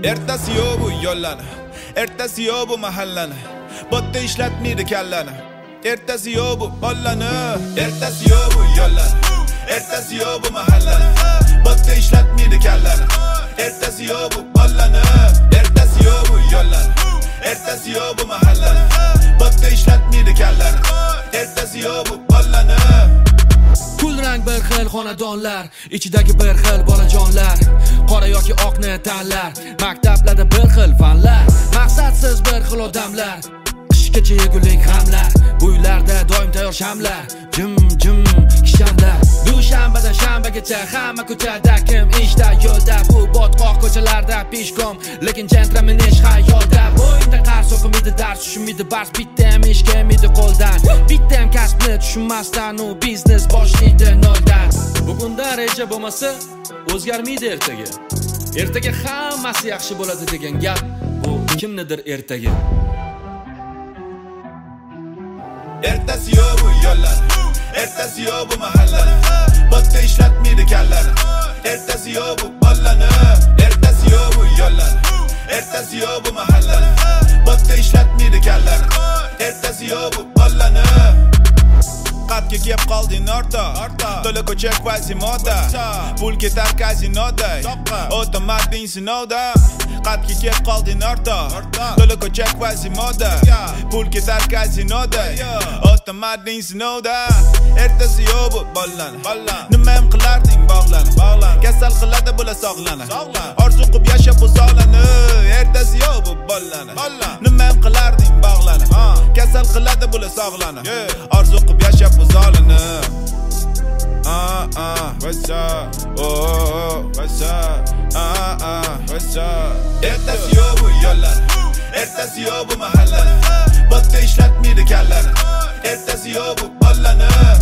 Ertasi yo'q bu yo'llarni, ertasi yo'q bu mahallani, botta ishlatmaydi kallani. Ertasi yo'q bu bollani, ertasi yo'q bu yo'llarni, ertasi yo'q bu mahallani, botta ishlatmaydi kallani. Ertasi yo'q bu bollani, ertasi yo'q bu yo'llarni, ertasi yo'q bu mahallani, botta ishlatmaydi kallani. Ertasi yo'q bu bollani. Kul rang bir xil xonadonlar, ichidagi bir xil bolajonlar, qora yoki oqni tanlar, maktablarda bir xil fanlar, maqsadsiz bir xil odamlar, qishgacha yegulik hamlar, uylarda doim tayyor shamlar, jim kishanlar. Dushanbadan shanbagacha hamma ko'chada, kim ishda yo'lda, bu botqoq ko'chalarda peshkom, lekin gentleman ish hayotda. Bo'yinda qar so'qimidi, dars tushunmaydi, bars bittam ish kelmaydi qo'ldan, bittam kasbni tushunmasdan u biznes boshlaydi noldan. Bugundan reja bo'lmasa o'zgarmaydi ertaga, ertaga hammasi yaxshi bo'ladi degan gap bu kimnidir ertaga. Ertasi yo'q bu yo'llar, ertasi yo'q bu mahallani, botta ishlatmaydi kallani. Ertasi yo'q bu bollani, ertasi yo'q bu yo'llar, ertasi yo'q bu mahallani, botta ishlatmaydi kallani. Ertasi yo'q bu bollani. Qatga kelib qolding orta, to'la ko'cha kvazimoda, pul ketar kazinoda, o'tamading sinovda. Qatga kelib qolding orta, to'la ko'cha kvazimoda, pul ketar kazinoda, o'tamading sinovda. Ertasi yo'q bu bollani, nima ham qilarding bog'lani, kasal qiladi bular sog'lani, orzu qilib yashab o'zolani. Ertasi yo'q bu bollani, nima ham qilarding bog'lani, kasal qiladi bular sog'lani, orzu qilib yashab o'zolani. What's up? Oh, what's up? What's up? Ertasi yo'q bu yo'llar, ertasi yo'q bu mahallani, botta ishlatmaydi kallani. Ertasi yo'q bu bollani.